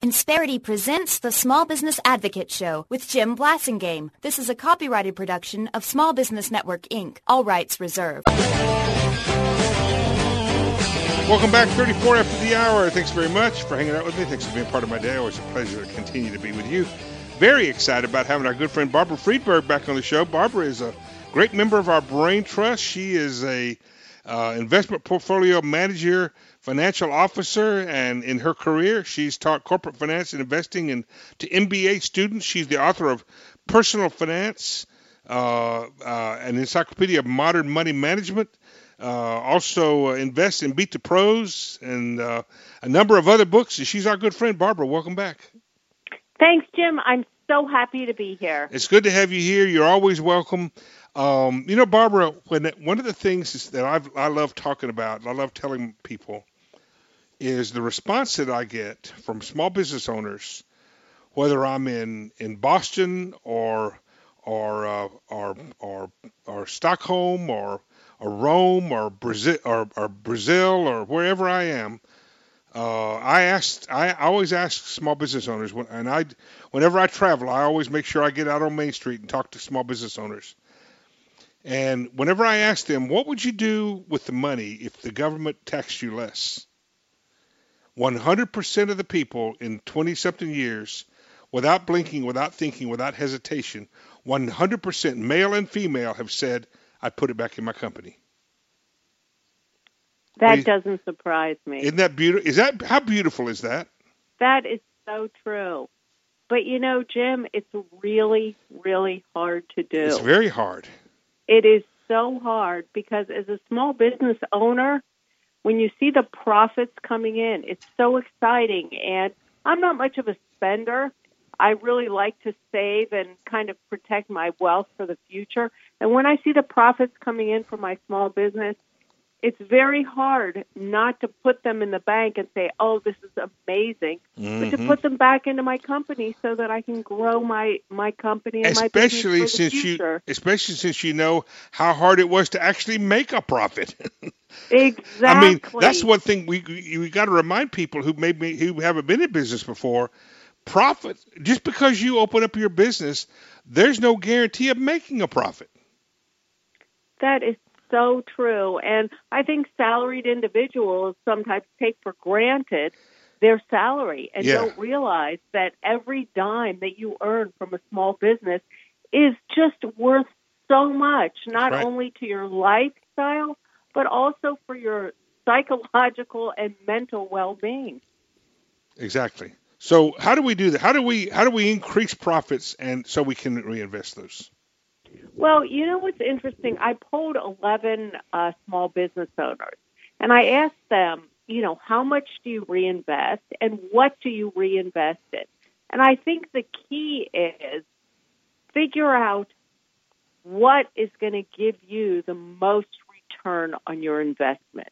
Insperity presents the Small Business Advocate Show with Jim Blasingame. This is a copyrighted production of Small Business Network, Inc. All rights reserved. Welcome back, 34 after the hour. Thanks very much for hanging out with me. Thanks for being part of my day. Always a pleasure to continue to be with you. Very excited about having our good friend Barbara Friedberg back on the show. Barbara is a great member of our Brain Trust. She is a investment portfolio manager, financial officer, and in her career, she's taught corporate finance and investing to MBA students. She's the author of Personal Finance, an encyclopedia of modern money management. Also invests in Beat the Pros and a number of other books. She's our good friend. Barbara, welcome back. Thanks, Jim. I'm so happy to be here. It's good to have you here. You're always welcome. Barbara, one of the things that I love talking about, I love telling people, is the response that I get from small business owners, whether I'm in Boston or Stockholm or Rome or Brazil or wherever I am. I always ask small business owners, whenever I travel, I always make sure I get out on Main Street and talk to small business owners. And whenever I ask them, what would you do with the money if the government taxed you less? 100% of the people in 20-something years, without blinking, without thinking, without hesitation, 100% male and female have said, I put it back in my company. That doesn't surprise me. Isn't that beautiful? How beautiful is that? That is so true. But Jim, it's really, really hard to do. It's very hard. It is so hard because as a small business owner, when you see the profits coming in, it's so exciting. And I'm not much of a spender. I really like to save and kind of protect my wealth for the future. And when I see the profits coming in from my small business, it's very hard not to put them in the bank and say, oh, this is amazing, but to put them back into my company so that I can grow my company and my business for the future. Especially since you know how hard it was to actually make a profit. Exactly. I mean, that's one thing we got to remind people who haven't been in business before. Profit, just because you open up your business, there's no guarantee of making a profit. That is so true. And I think salaried individuals sometimes take for granted their salary and don't realize that every dime that you earn from a small business is just worth so much, not only to your lifestyle, but also for your psychological and mental well-being. Exactly. So how do we do that? How do we increase profits and so we can reinvest those? Well, what's interesting? I polled 11 small business owners, and I asked them, how much do you reinvest and what do you reinvest in? And I think the key is figure out what is going to give you the most return on your investment.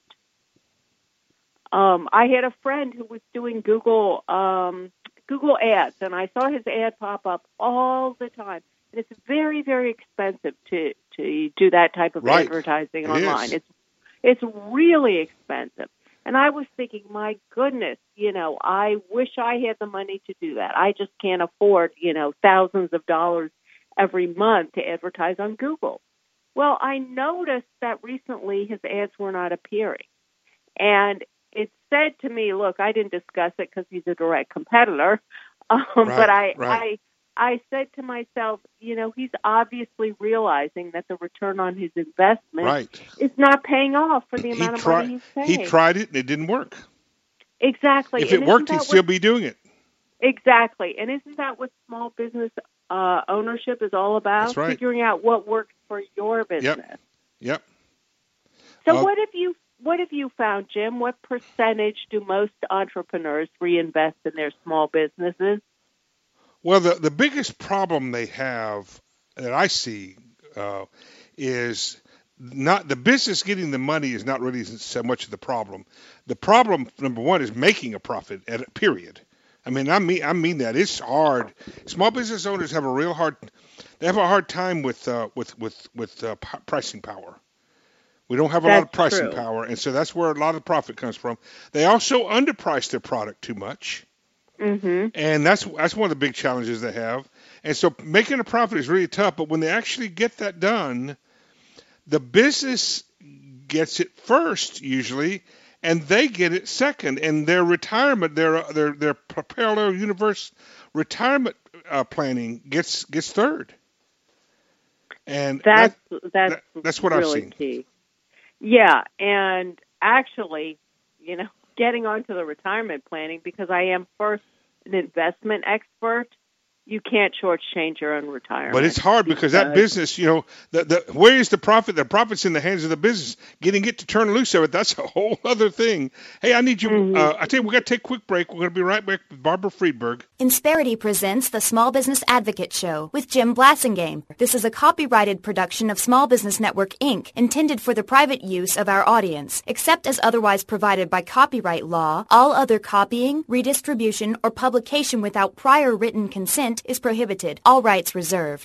I had a friend who was doing Google ads, and I saw his ad pop up all the time. And it's very, very expensive to do that type of advertising online. It's really expensive. And I was thinking, my goodness, I wish I had the money to do that. I just can't afford, thousands of dollars every month to advertise on Google. Well, I noticed that recently his ads were not appearing. And it said to me, look, I didn't discuss it because he's a direct competitor, but I said to myself, he's obviously realizing that the return on his investment is not paying off for the amount of money he's paying. He tried it and it didn't work. Exactly. If it worked, he'd still be doing it. Exactly. And isn't that what small business ownership is all about? That's right. Figuring out what works for your business. Yep. So what have you found, Jim? What percentage do most entrepreneurs reinvest in their small businesses? Well, the biggest problem they have that I see is not the business getting the money is not really so much of the problem. The problem, number one, is making a profit at a period. I mean that it's hard. Small business owners have a hard time with pricing power. We don't have a lot of pricing power, and so that's where a lot of profit comes from. They also underprice their product too much. Mm-hmm. And that's one of the big challenges they have. And so making a profit is really tough. But when they actually get that done, the business gets it first usually, and they get it second. And their retirement, their parallel universe retirement planning gets third. And that's what really I've seen. Key. Yeah, and actually, getting onto the retirement planning, because I am first an investment expert, you can't shortchange your own retirement. But it's hard because that business, where is the profit? The profit's in the hands of the business. Getting it to turn loose of it, that's a whole other thing. Hey, I need you. I tell you, we got to take a quick break. We're going to be right back with Barbara Friedberg. Insperity presents the Small Business Advocate Show with Jim Blassingame. This is a copyrighted production of Small Business Network, Inc., intended for the private use of our audience. Except as otherwise provided by copyright law, all other copying, redistribution, or publication without prior written consent is prohibited. All rights reserved.